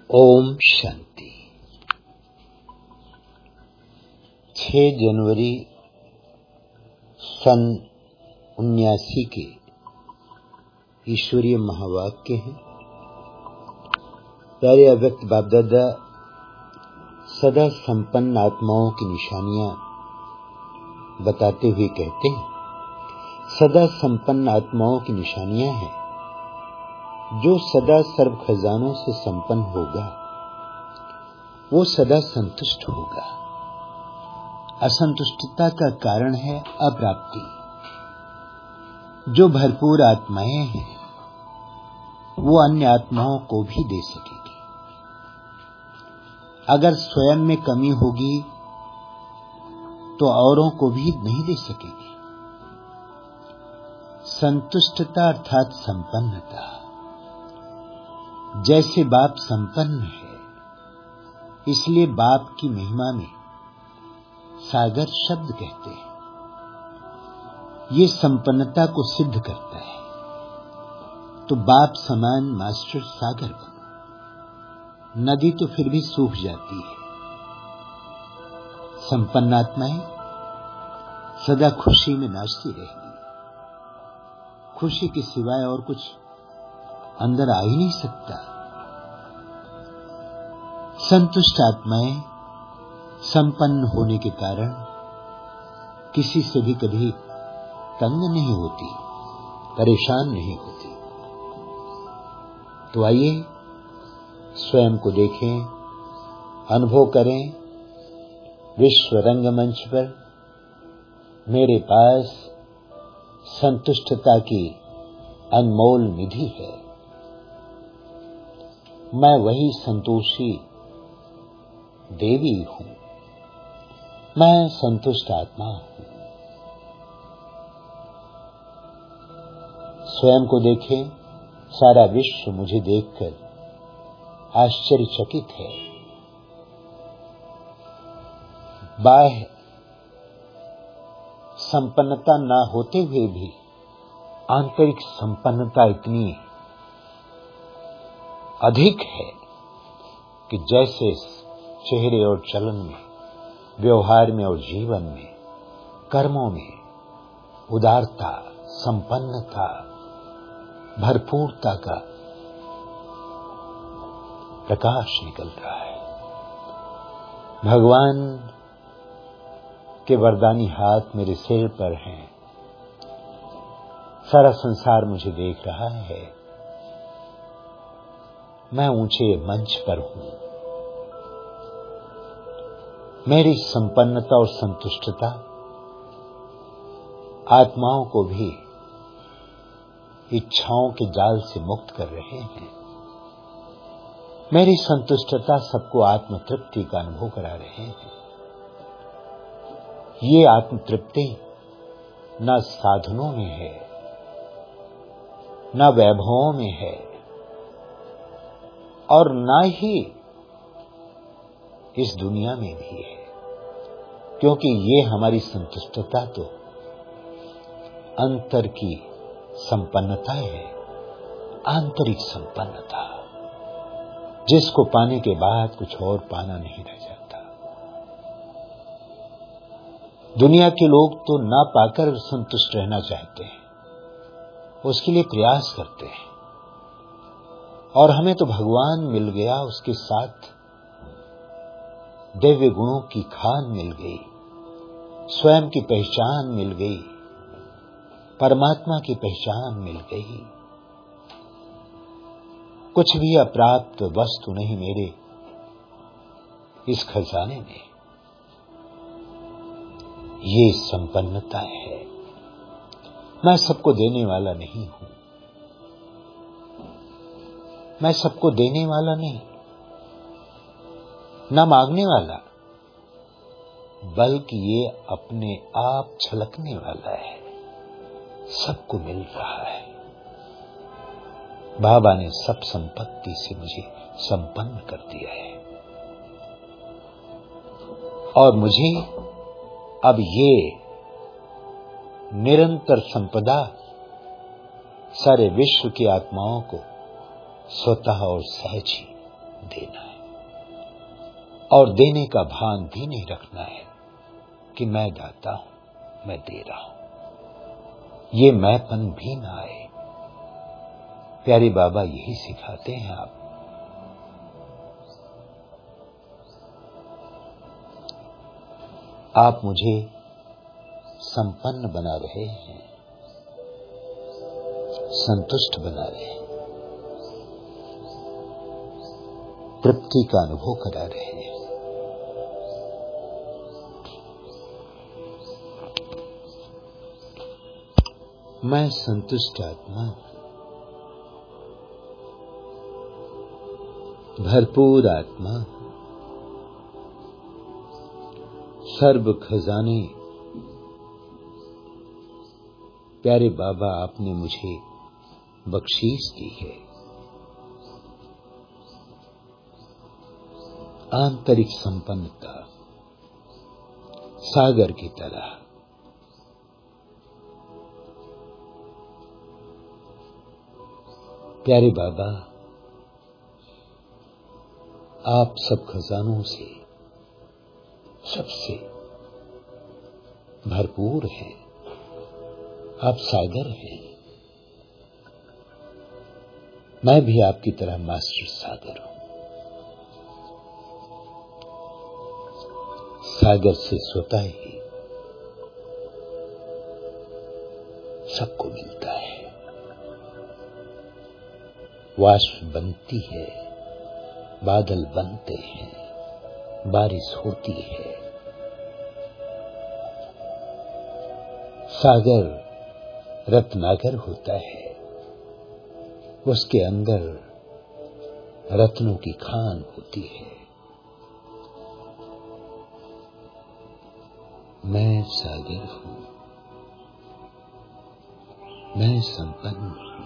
ओम शांति। 6 जनवरी सन 79 के ईश्वरीय महावाक्य हैं। प्यारे अव्यक्त बाप दादा सदा संपन्न आत्माओं की निशानियां बताते हुए कहते हैं, सदा संपन्न आत्माओं की निशानियां हैं। जो सदा सर्व खजानों से संपन्न होगा वो सदा संतुष्ट होगा। असंतुष्टता का कारण है अप्राप्ति। जो भरपूर आत्माएं हैं वो अन्य आत्माओं को भी दे सकेगी। अगर स्वयं में कमी होगी तो औरों को भी नहीं दे सकेगी। संतुष्टता अर्थात संपन्नता। जैसे बाप संपन्न है इसलिए बाप की महिमा में सागर शब्द कहते हैं। ये संपन्नता को सिद्ध करता है। तो बाप समान मास्टर सागर बनो। नदी तो फिर भी सूख जाती है। संपन्न आत्माएं सदा खुशी में नाचती रहेगी। खुशी के सिवाय और कुछ अंदर आ ही नहीं सकता। संतुष्ट आत्माएं संपन्न होने के कारण किसी से भी कभी तंग नहीं होती, परेशान नहीं होती। तो आइए स्वयं को देखें, अनुभव करें। विश्व रंगमंच पर मेरे पास संतुष्टता की अनमोल निधि है। मैं वही संतोषी देवी हूं। मैं संतुष्ट आत्मा हूं। स्वयं को देखें। सारा विश्व मुझे देखकर आश्चर्यचकित है। बाह्य संपन्नता न होते हुए भी आंतरिक संपन्नता इतनी अधिक है कि जैसे चेहरे और चलन में, व्यवहार में और जीवन में, कर्मों में उदारता, संपन्नता, भरपूरता का प्रकाश निकल रहा है। भगवान के वरदानी हाथ मेरे सिर पर हैं। सारा संसार मुझे देख रहा है। मैं ऊंचे मंच पर हूं। मेरी संपन्नता और संतुष्टता आत्माओं को भी इच्छाओं के जाल से मुक्त कर रहे हैं। मेरी संतुष्टता सबको आत्म तृप्ति का अनुभव करा रहे हैं। ये आत्म तृप्ति न साधनों में है, न वैभवों में है और न ही इस दुनिया में भी है। क्योंकि ये हमारी संतुष्टता तो अंतर की संपन्नता है। आंतरिक संपन्नता जिसको पाने के बाद कुछ और पाना नहीं रह जाता। दुनिया के लोग तो ना पाकर संतुष्ट रहना चाहते हैं, उसके लिए प्रयास करते हैं। और हमें तो भगवान मिल गया, उसके साथ दिव्य गुणों की खान मिल गई, स्वयं की पहचान मिल गई, परमात्मा की पहचान मिल गई। कुछ भी अप्राप्त वस्तु नहीं मेरे इस खजाने में। ये संपन्नता है। मैं सबको देने वाला नहीं हूं। मैं सबको देने वाला नहीं, न मांगने वाला, बल्कि ये अपने आप छलकने वाला है। सबको मिल रहा है। बाबा ने सब संपत्ति से मुझे संपन्न कर दिया है और मुझे अब ये निरंतर संपदा सारे विश्व की आत्माओं को स्वतः और सहज ही देना है और देने का भान भी नहीं रखना है कि मैं दाता हूं, मैं दे रहा हूं। ये मैंपन भी ना आए। प्यारे बाबा यही सिखाते हैं आप। आप मुझे संपन्न बना रहे हैं, संतुष्ट बना रहे हैं, तृप्ति का अनुभव करा रहे हैं। मैं संतुष्ट आत्मा, भरपूर आत्मा, सर्व खजाने प्यारे बाबा आपने मुझे बख्शीश दी है। आंतरिक संपन्नता सागर की तरह। प्यारे बाबा आप सब खजानों से सबसे भरपूर हैं। आप सागर हैं। मैं भी आपकी तरह मास्टर सागर हूं। सागर से स्वतः ही सबको मिलता है। वाष्प बनती है, बादल बनते हैं, बारिश होती है। सागर रत्नाकर होता है, उसके अंदर रत्नों की खान होती है। मैं सागर हूं, मैं संपन्न हूं।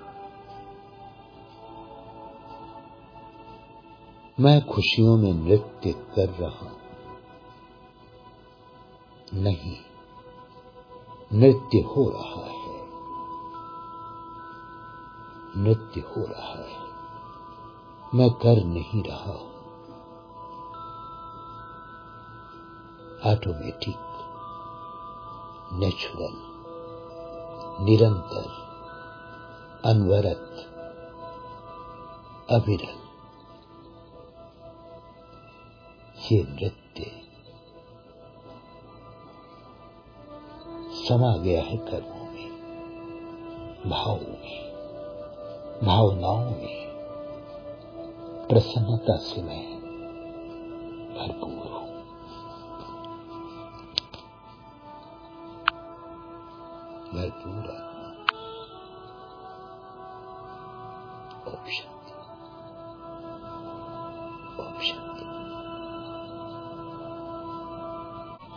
मैं खुशियों में नृत्य कर रहा हूं। नहीं, नृत्य हो रहा है, नृत्य हो रहा है। मैं कर नहीं रहा हूं। ऑटोमेटिक, नेचुरल, निरंतर, अनवरत, अविरल ये नृत्य समा गया है कर्मों में, भावों में, भावनाओं में। प्रसन्नता से मैं भरपूर हूं। भरपूर आत्मा। ऑप्शन